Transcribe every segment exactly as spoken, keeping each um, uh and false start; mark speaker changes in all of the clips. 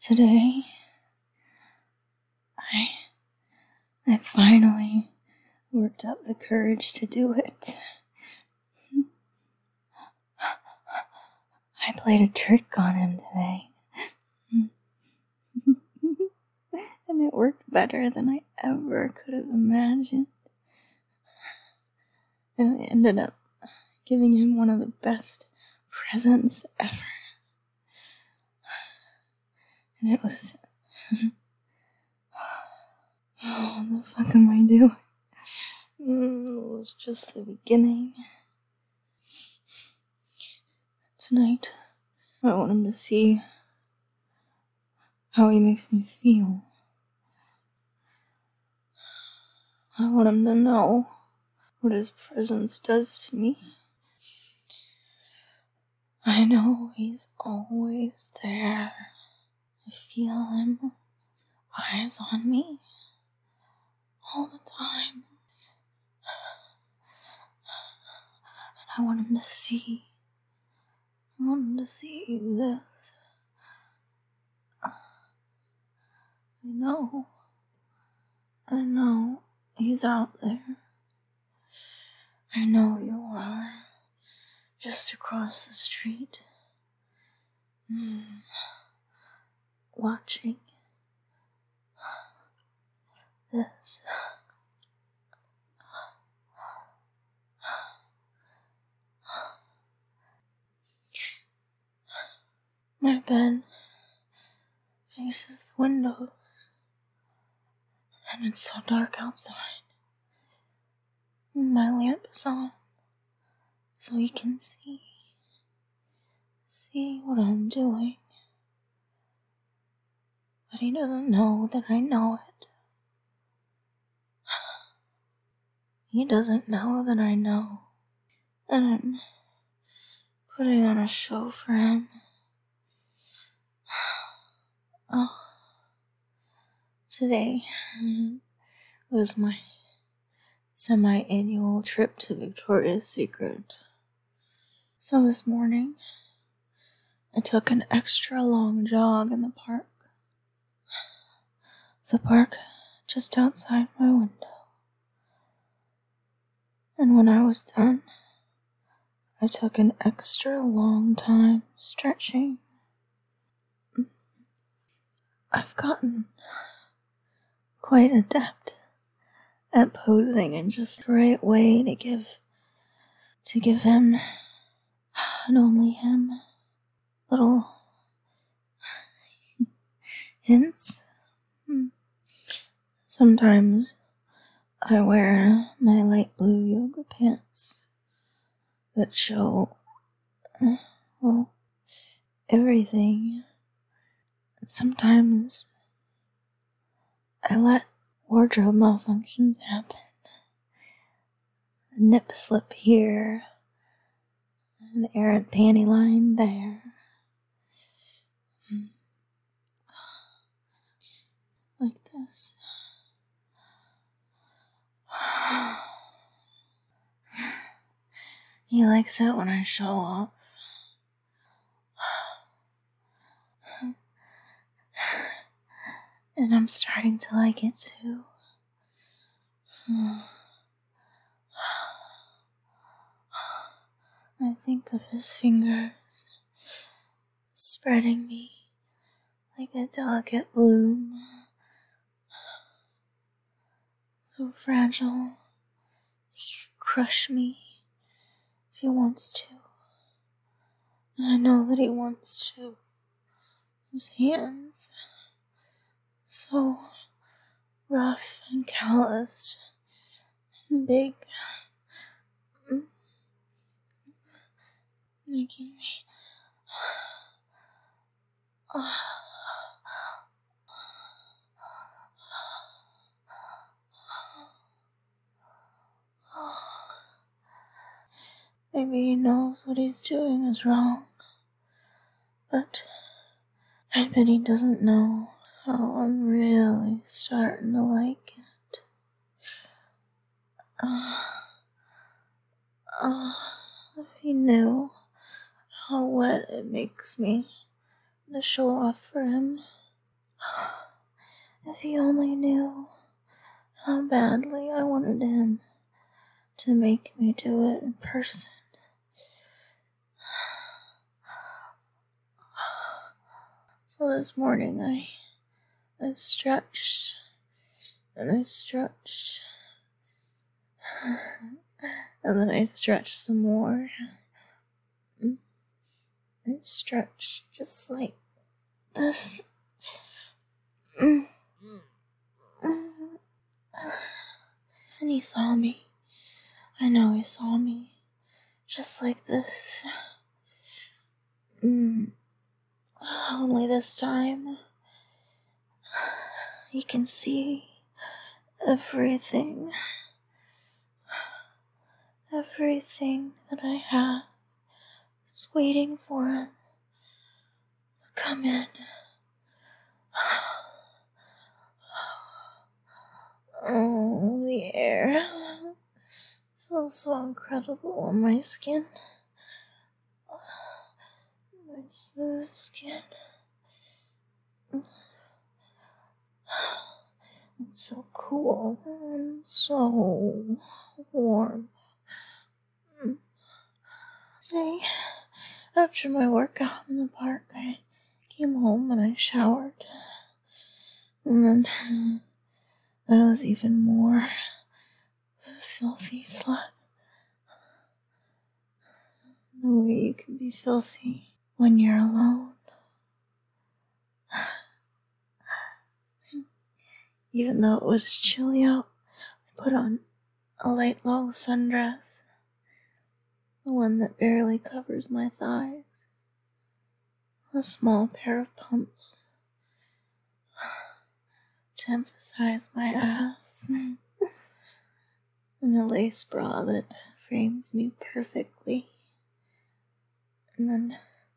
Speaker 1: Today, I, I finally worked up the courage to do it. I played a trick on him today. And it worked better than I ever could have imagined. And I ended up giving him one of the best presents ever. And it was... Oh, what the fuck am I doing? It was just the beginning. Tonight, I want him to see how he makes me feel. I want him to know what his presence does to me. I know he's always there. I feel him, eyes on me, all the time. And I want him to see. I want him to see this. I know. I know he's out there. I know you are. Just across the street. Mm. Watching this. My bed faces the windows, and it's so dark outside. My lamp is on, so he can see, see what I'm doing. But he doesn't know that I know it. He doesn't know that I know. And I'm putting on a show for him. Oh, today was my semi-annual trip to Victoria's Secret. So this morning, I took an extra long jog in the park. The park just outside my window. And when I was done, I took an extra long time stretching. I've gotten quite adept at posing in just the right way to give to give him, and only him, little hints. Sometimes I wear my light blue yoga pants that show, well, everything. Sometimes I let wardrobe malfunctions happen. A nip slip here, an errant panty line there. Like this. He likes it when I show off. And I'm starting to like it too. I think of his fingers spreading me like a delicate bloom. So fragile, he could crush me if he wants to. And I know that he wants to. His hands, so rough and calloused and big, making me uh, maybe he knows what he's doing is wrong, but I bet he doesn't know how I'm really starting to like it. Uh, uh, if he knew how wet it makes me to show off for him. If he only knew how badly I wanted him to make me do it in person. So this morning I, I stretched and I stretched and then I stretched some more. I stretched just like this. And he saw me. I know he saw me. Just like this. Mm. Only this time, he can see everything. Everything that I have is waiting for him to come in. Oh, the air feels so incredible on my skin. My smooth skin. It's so cool and so warm. Today, after my workout in the park, I came home and I showered. And then I was even more of a filthy slut. The way you can be filthy when you're alone. Even though it was chilly out, I put on a light long sundress. The one that barely covers my thighs. A small pair of pumps to emphasize my ass. And a lace bra that frames me perfectly. And then...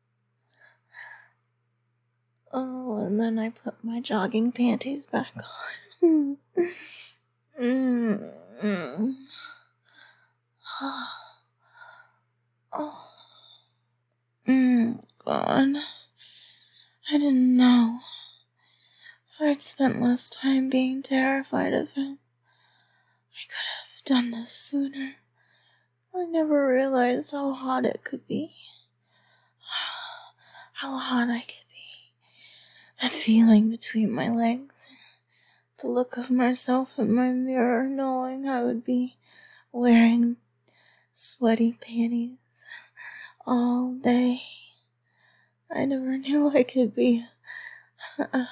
Speaker 1: Oh, and then I put my jogging panties back on. mm-hmm. Oh. Mm, God. I didn't know. If I'd spent less time being terrified of him, I could have done this sooner. I never realized how hot it could be. How hot I could be. That feeling between my legs. The look of myself in my mirror, knowing I would be wearing sweaty panties all day. I never knew I could be a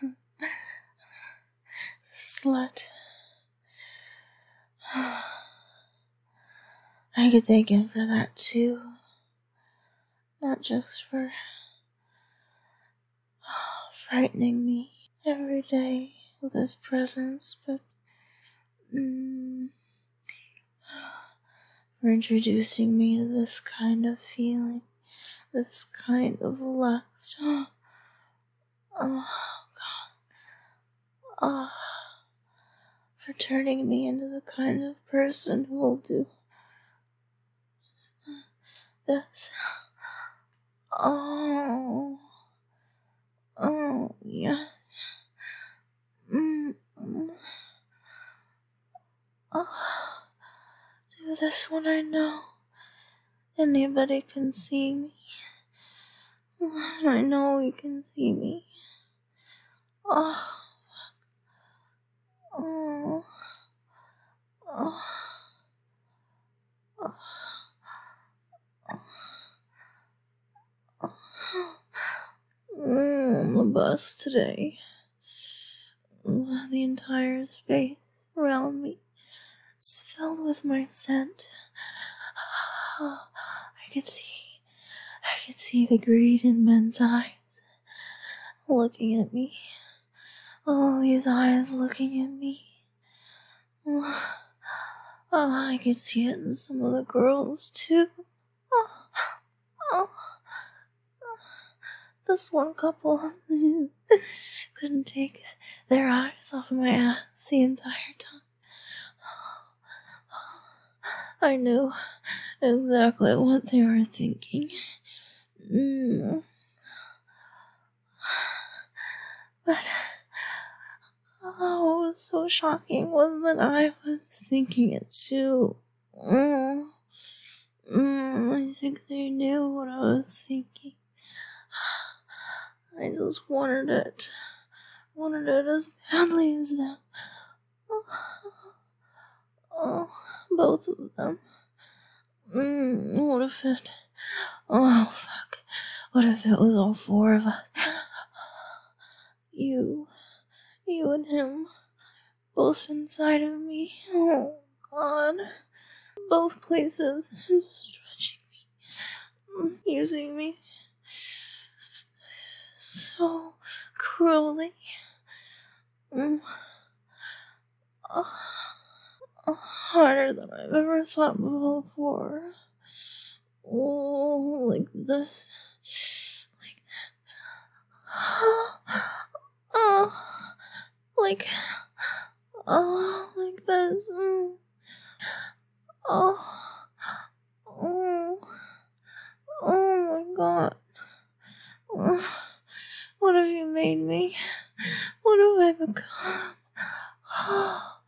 Speaker 1: slut. I could thank him for that too. Not just for frightening me every day with his presence, but mm, for introducing me to this kind of feeling, this kind of lust. Oh, God. Oh, for turning me into the kind of person who will do this. Oh, oh, yes. Mm, mm. Oh, do this when I know anybody can see me. I know you can see me. Oh, oh, oh, oh, oh. Mm, the bus today. The entire space around me is filled with my scent. I could see, I could see the greed in men's eyes looking at me. All these eyes looking at me. Oh, I could see it in some of the girls too. Oh, oh. This one couple couldn't take their eyes off my ass the entire time. I knew exactly what they were thinking. Mm. But was so shocking was that I was thinking it too. Mm. Mm, I think they knew what I was thinking. I just wanted it. Wanted it as badly as them. Oh, both of them. Mm, what if it... Oh, fuck. What if it was all four of us? You. You and him. Both inside of me. Oh, God. Both places. Stretching me. Using me. So cruelly. Mm. Oh. Harder than I've ever thought before. Oh, like this. Like that. Oh, like, oh, like this. Mm. Oh, oh, oh my God. What have you made me? What have I become? Oh,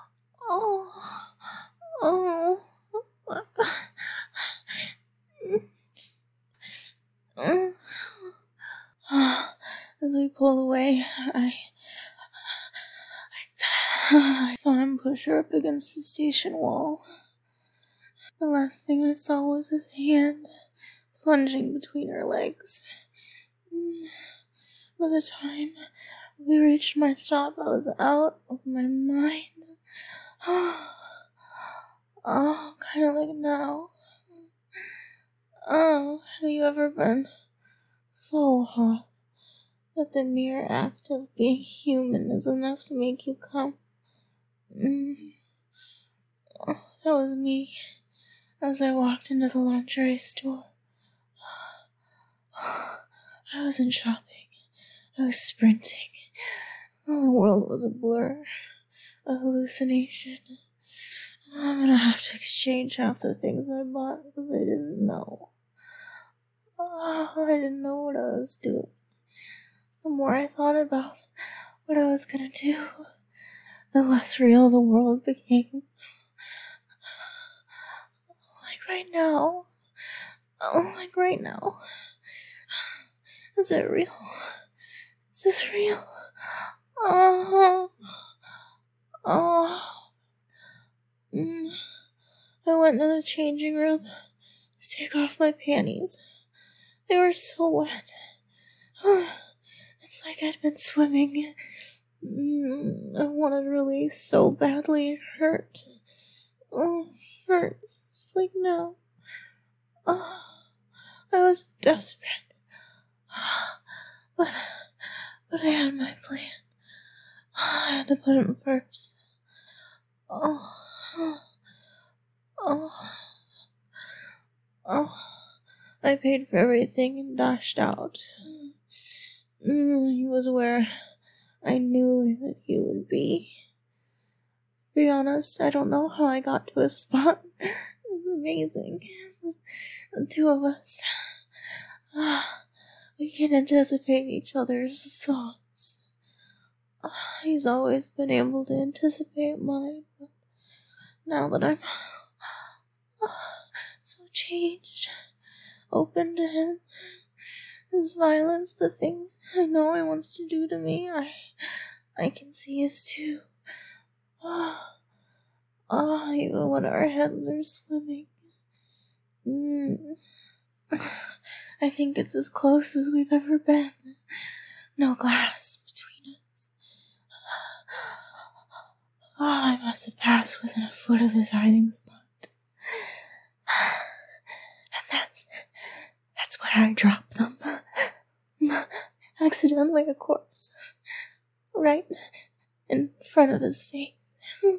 Speaker 1: oh, oh. As we pull away, I, I, I saw him push her up against the station wall. The last thing I saw was his hand plunging between her legs. By the time we reached my stop, I was out of my mind. Oh, kind of like now. Oh, have you ever been so hot that the mere act of being human is enough to make you come? Mm. Oh, that was me as I walked into the lingerie store. I wasn't shopping. I was sprinting. Oh, the world was a blur, a hallucination. I'm gonna have to exchange half the things I bought because I didn't know. Oh, I didn't know what I was doing. The more I thought about what I was gonna do, the less real the world became. Like right now. Oh, like right now. Is it real? Is this real? Oh. Oh. Mm. I went to the changing room to take off my panties. They were so wet. It's like I'd been swimming. Mm. I wanted to release so badly. It hurt. Oh, it hurts. Just like now. Oh, I was desperate. But, but I had my plan. I had to put him first. Oh, oh, oh. I paid for everything and dashed out. Mm, he was where I knew that he would be. To be honest, I don't know how I got to his spot. It was amazing. The two of us. We can anticipate each other's thoughts. He's always been able to anticipate mine, but now that I'm so changed, open to him, his violence, the things I know he wants to do to me, I I can see his too. Ah, oh, oh, even when our heads are swimming. Mm. I think it's as close as we've ever been. No glass between us. Oh, I must have passed within a foot of his hiding spot. And that's, that's where I dropped them. Accidentally, of course. Right in front of his face.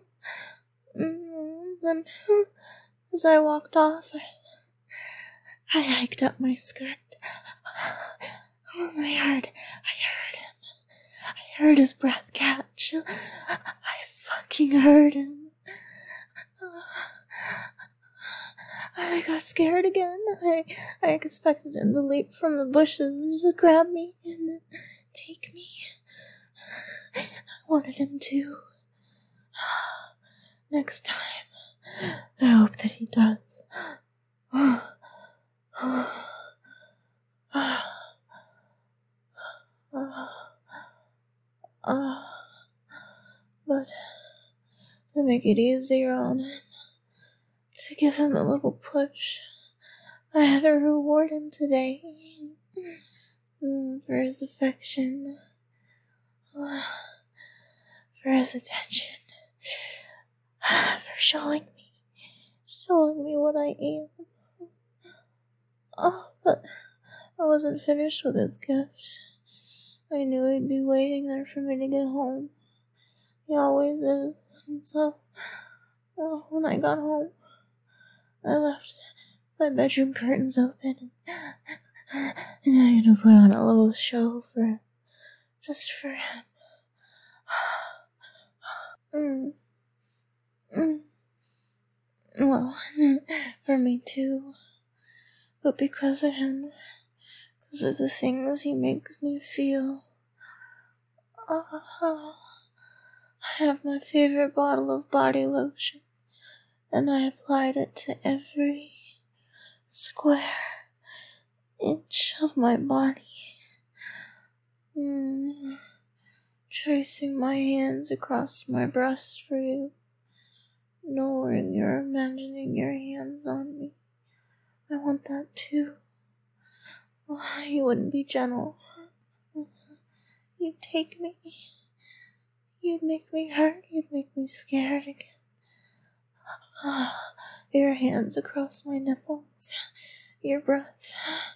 Speaker 1: And then, as I walked off, I, I hiked up my skirt. Oh, I heard, I heard him. I heard his breath catch. I fucking heard him. I got scared again. I, I expected him to leap from the bushes and just grab me and take me. I wanted him to. Next time, I hope that he does. But to make it easier on him, to give him a little push, I had to reward him today for his affection, for his attention, for showing me, showing me what I am. Oh, but I wasn't finished with his gift. I knew he'd be waiting there for me to get home. He always is. And so, well, when I got home, I left my bedroom curtains open, and I had to put on a little show for, just for him. mm. Mm. Well, for me too. But because of him, because of the things he makes me feel, uh, I have my favorite bottle of body lotion, and I applied it to every square inch of my body, mm. tracing my hands across my breast for you, knowing you're imagining your hands on me. I want that too. Oh, you wouldn't be gentle. You'd take me. You'd make me hurt. You'd make me scared again. Your hands across my nipples. Your breath.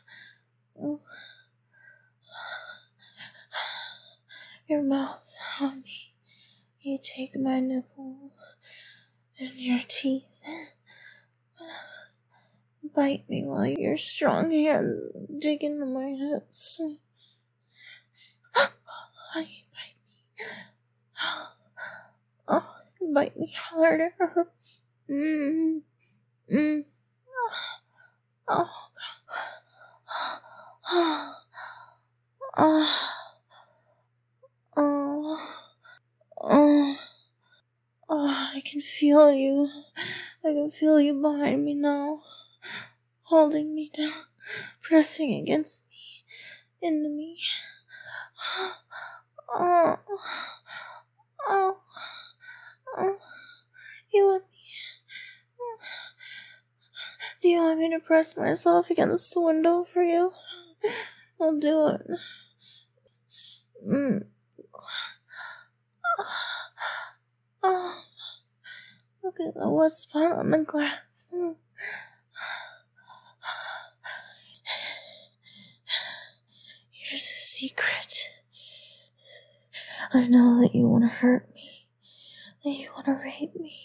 Speaker 1: Your mouth on me. You take my nipple and your teeth. Bite me while your strong hands dig into my hips. Oh, you bite me. Oh, you bite me harder. Mm. Mm. Oh, oh, oh, oh, oh, oh, I can feel you. I can feel you behind me now, holding me down, pressing against me, into me. Oh, oh, oh, you want me? Do you want me to press myself against the window for you? I'll do it. Mm. Oh, look at the wet spot on the glass. Here's a secret. I know that you want to hurt me, that you want to rape me.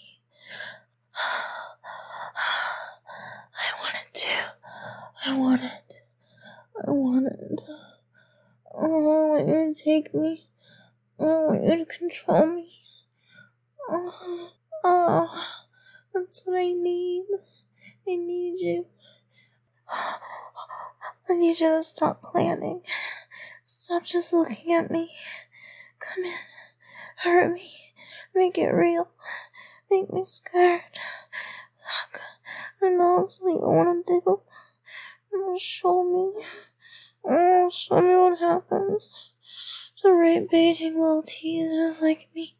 Speaker 1: I want it too. I want it. I want it. Oh, I want you to take me. I want you to control me. Oh, oh, that's what I need. I need you. I need you to stop planning. Stop just looking at me. Come in. Hurt me. Make it real. Make me scared. Look, I know it's what you want to do. Just show me. Oh, show me what happens to rape baiting little teasers like me.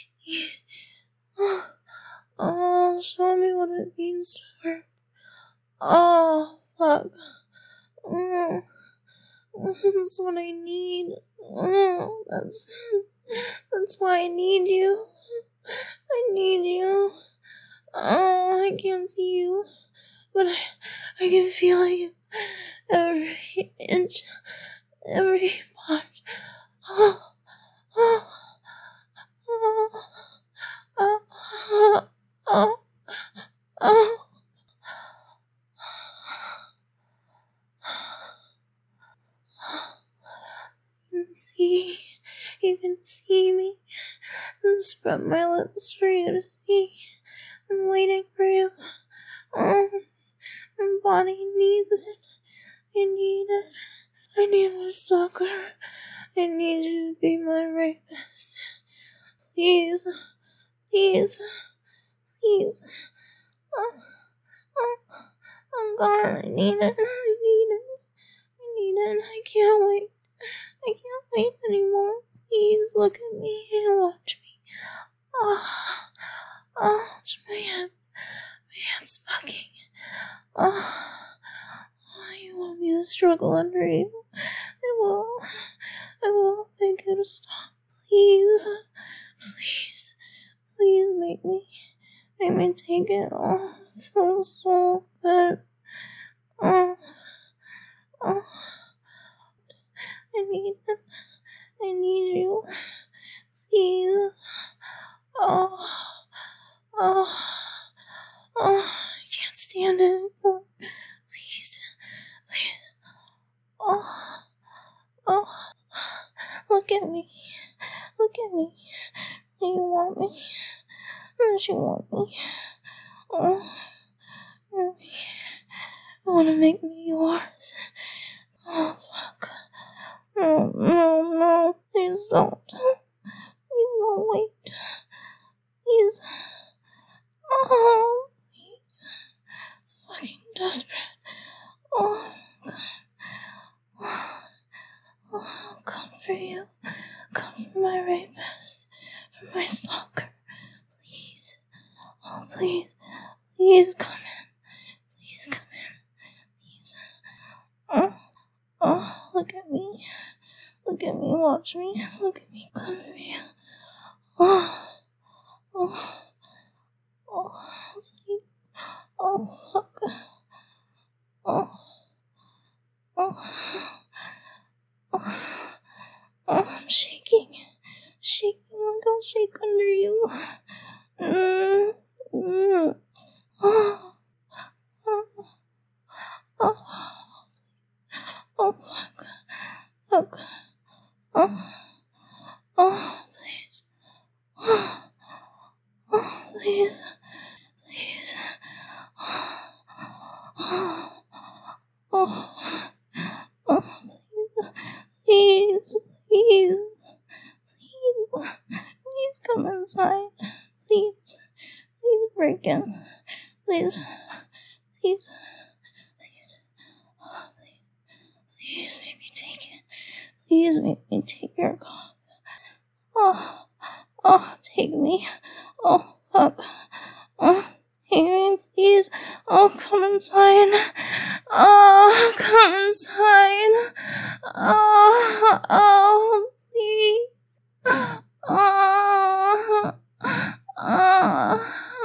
Speaker 1: Oh, show me what it means to her. Oh, fuck. Oh, that's what I need. Oh, that's, that's why I need you. I need you. Oh, I can't see you, but I, I can feel you. Every inch, every part. Oh, oh, oh, oh, oh, oh, oh. You can see, you can see me. And spread my lips for you to see. I'm waiting for you. Oh, my body needs it. I need it. I need my stalker. I need you to be my rapist. Please, Please. Please. Oh, oh, oh God, I need it. I need it. I need it. I can't wait. I can't wait anymore. Please look at me and watch me. Oh, oh, watch my hips. My hips bucking. Oh, oh, you want me to struggle under you? I will. I will beg you to stop. Please. Please. Please make me. Make me take it off. It feels so good. Oh. Oh. I need it. I need you. Please. Oh. Oh. Oh. I can't stand it anymore. Please. Please. Oh. Oh. Look at me. Look at me. Do you want me? Don't you want me? Oh. Really? You want to make me yours? Oh, fuck. No, no, no. Please don't. Please don't wait. Please. Oh, please. I'm fucking desperate. Oh, God. Oh, I'll come for you. Come for my rapist. For my stalker. Please. Oh, please. Please come in. Please come in. Please. Oh, oh, look at me. Look at me. Watch me. Look at me. Come for you. Oh. Oh. Oh. Please. Oh, fuck. Oh. Oh. Oh. Oh, I'm shaking. Shaking like I'll shake under you. Mm. Mm. Oh. Oh. Oh. Oh, fuck. Fuck. Oh. Oh, please. Oh. Oh, please. Please. Oh. Oh. Oh. Oh, please. Please. Please. Please come inside. Please. Please break in. Please. Please. Please. Oh, please. Please make me take it. Please make me take your cock. Oh. Oh, take me. Oh, fuck. Oh, take me, please. Oh, come inside. Oh, come inside. Oh, oh, please. Oh, oh, oh,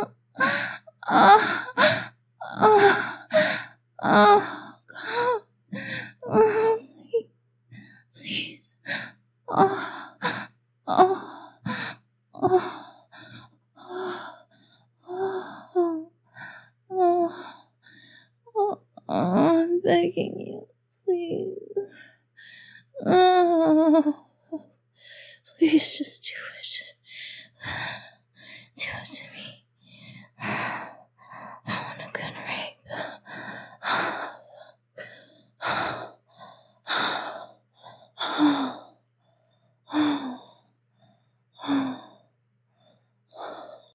Speaker 1: oh, oh, God. Oh, please, please. Oh, oh, oh, oh, oh, oh, I'm begging you, please. Oh, please just do it. Do it to me.